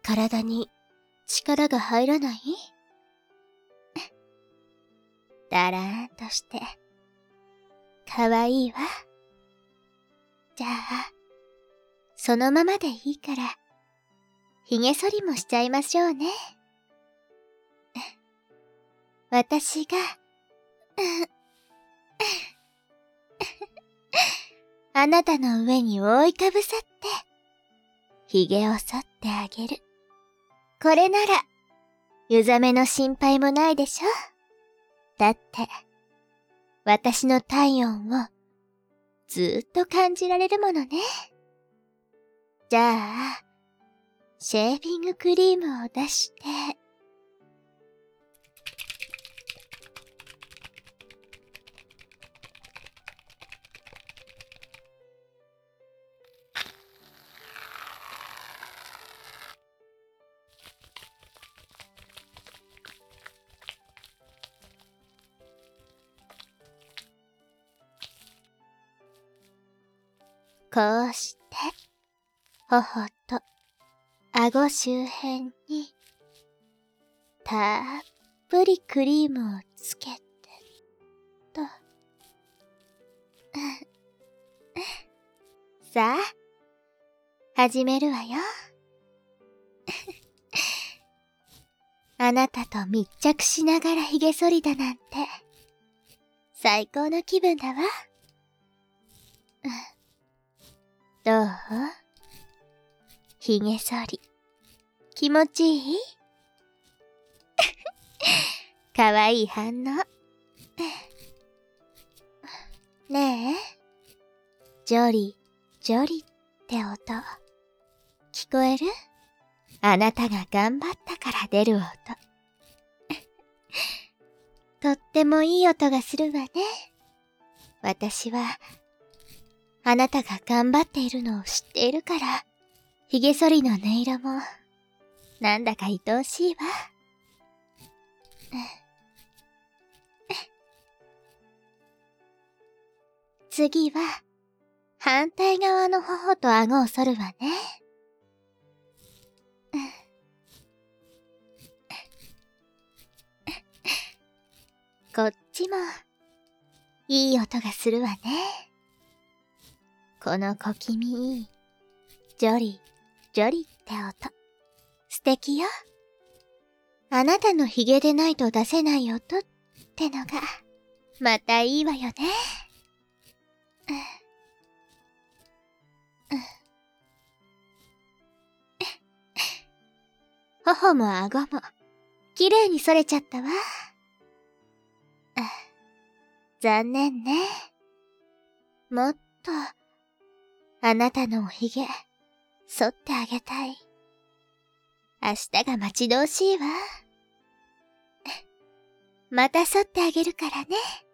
体に力が入らない？だらーんとして、かわいいわ。じゃあ、そのままでいいから、髭剃りもしちゃいましょうね。私が、あなたの上に覆いかぶさって、髭を剃ってあげる。これなら、湯冷めの心配もないでしょ。だって、私の体温をずーっと感じられるものね。じゃあ、シェービングクリームを出して、こうして、頬と顎周辺に、たっぷりクリームをつけて、と。さあ、始めるわよ。あなたと密着しながら髭剃りだなんて、最高の気分だわ。どう？髭剃り、気持ちいい？かわいい反応。ねえ、ジョリ、ジョリって音、聞こえる？あなたが頑張ったから出る音。とってもいい音がするわね。私は、あなたが頑張っているのを知っているから、髭剃りの音色も、なんだか愛おしいわ。次は、反対側の頬と顎を剃るわね。こっちも、いい音がするわね。この小気味いい、ジョリ、ジョリって音。素敵よ。あなたの髭でないと出せない音ってのが、またいいわよね。頬も顎も、綺麗に剃れちゃったわ。残念ね。もっと、あなたのお髭、剃ってあげたい。明日が待ち遠しいわ。また剃ってあげるからね。